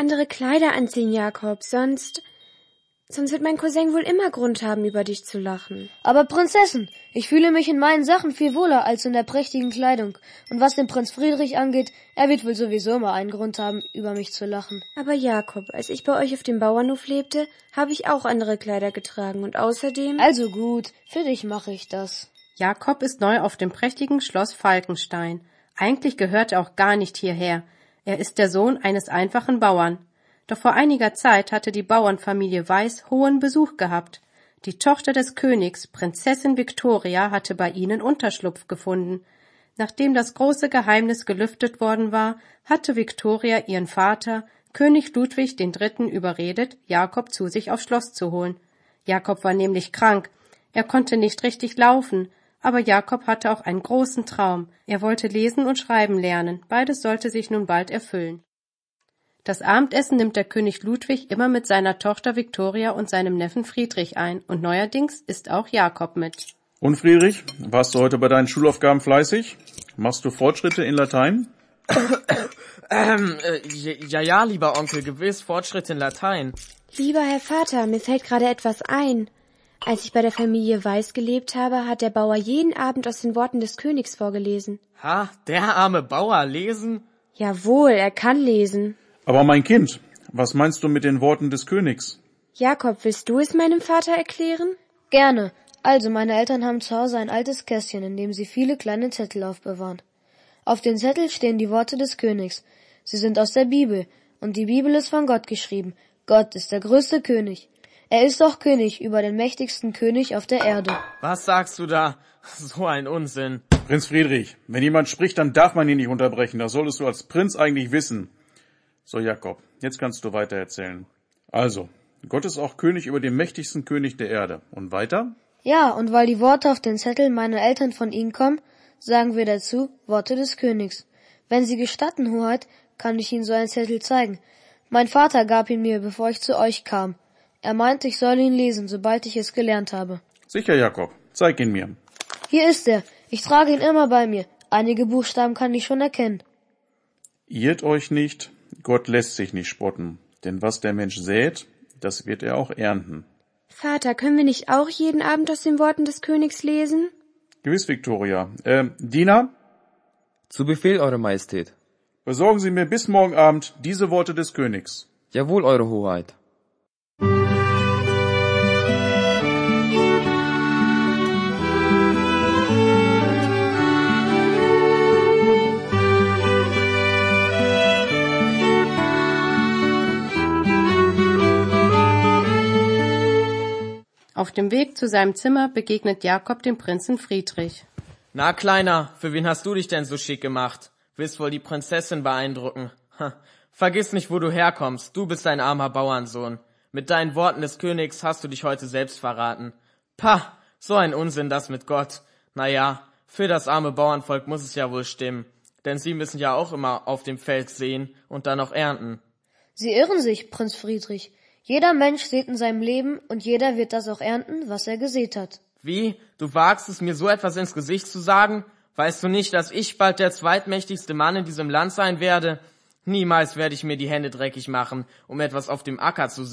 andere Kleider anziehen, Jakob, sonst wird mein Cousin wohl immer Grund haben, über dich zu lachen. Aber Prinzessin, ich fühle mich in meinen Sachen viel wohler als in der prächtigen Kleidung. Und was den Prinz Friedrich angeht, er wird wohl sowieso immer einen Grund haben, über mich zu lachen. Aber Jakob, als ich bei euch auf dem Bauernhof lebte, habe ich auch andere Kleider getragen und außerdem... Also gut, für dich mache ich das. Jakob ist neu auf dem prächtigen Schloss Falkenstein. Eigentlich gehört er auch gar nicht hierher. Er ist der Sohn eines einfachen Bauern. Doch vor einiger Zeit hatte die Bauernfamilie Weiß hohen Besuch gehabt. Die Tochter des Königs, Prinzessin Viktoria, hatte bei ihnen Unterschlupf gefunden. Nachdem das große Geheimnis gelüftet worden war, hatte Viktoria ihren Vater, König Ludwig III., überredet, Jakob zu sich aufs Schloss zu holen. Jakob war nämlich krank. Er konnte nicht richtig laufen. Aber Jakob hatte auch einen großen Traum. Er wollte lesen und schreiben lernen. Beides sollte sich nun bald erfüllen. Das Abendessen nimmt der König Ludwig immer mit seiner Tochter Viktoria und seinem Neffen Friedrich ein. Und neuerdings ist auch Jakob mit. Und Friedrich, warst du heute bei deinen Schulaufgaben fleißig? Machst du Fortschritte in Latein? Ja, lieber Onkel, gewiss Fortschritte in Latein. Lieber Herr Vater, mir fällt gerade etwas ein. Als ich bei der Familie Weiß gelebt habe, hat der Bauer jeden Abend aus den Worten des Königs vorgelesen. Ha, der arme Bauer, lesen? Jawohl, er kann lesen. Aber mein Kind, was meinst du mit den Worten des Königs? Jakob, willst du es meinem Vater erklären? Gerne. Also, meine Eltern haben zu Hause ein altes Kästchen, in dem sie viele kleine Zettel aufbewahren. Auf den Zettel stehen die Worte des Königs. Sie sind aus der Bibel, und die Bibel ist von Gott geschrieben. Gott ist der größte König. Er ist auch König über den mächtigsten König auf der Erde. Was sagst du da? So ein Unsinn. Prinz Friedrich, wenn jemand spricht, dann darf man ihn nicht unterbrechen. Das solltest du als Prinz eigentlich wissen. So, Jakob, jetzt kannst du weiter erzählen. Also, Gott ist auch König über den mächtigsten König der Erde. Und weiter? Ja, und weil die Worte auf den Zetteln meiner Eltern von ihnen kommen, sagen wir dazu Worte des Königs. Wenn Sie gestatten, Hoheit, kann ich Ihnen so einen Zettel zeigen. Mein Vater gab ihn mir, bevor ich zu euch kam. Er meint, ich soll ihn lesen, sobald ich es gelernt habe. Sicher, Jakob. Zeig ihn mir. Hier ist er. Ich trage ihn immer bei mir. Einige Buchstaben kann ich schon erkennen. Irrt euch nicht, Gott lässt sich nicht spotten. Denn was der Mensch sät, das wird er auch ernten. Vater, können wir nicht auch jeden Abend aus den Worten des Königs lesen? Gewiss, Viktoria. Diener? Zu Befehl, Eure Majestät. Besorgen Sie mir bis morgen Abend diese Worte des Königs. Jawohl, Eure Hoheit. Auf dem Weg zu seinem Zimmer begegnet Jakob dem Prinzen Friedrich. Na, Kleiner, für wen hast du dich denn so schick gemacht? Willst wohl die Prinzessin beeindrucken? Vergiss nicht, wo du herkommst. Du bist ein armer Bauernsohn. Mit deinen Worten des Königs hast du dich heute selbst verraten. Pah, so ein Unsinn das mit Gott. Naja, für das arme Bauernvolk muss es ja wohl stimmen. Denn sie müssen ja auch immer auf dem Feld säen und dann noch ernten. Sie irren sich, Prinz Friedrich. Jeder Mensch sät in seinem Leben und jeder wird das auch ernten, was er gesät hat. Wie? Du wagst es, mir so etwas ins Gesicht zu sagen? Weißt du nicht, dass ich bald der zweitmächtigste Mann in diesem Land sein werde? Niemals werde ich mir die Hände dreckig machen, um etwas auf dem Acker zu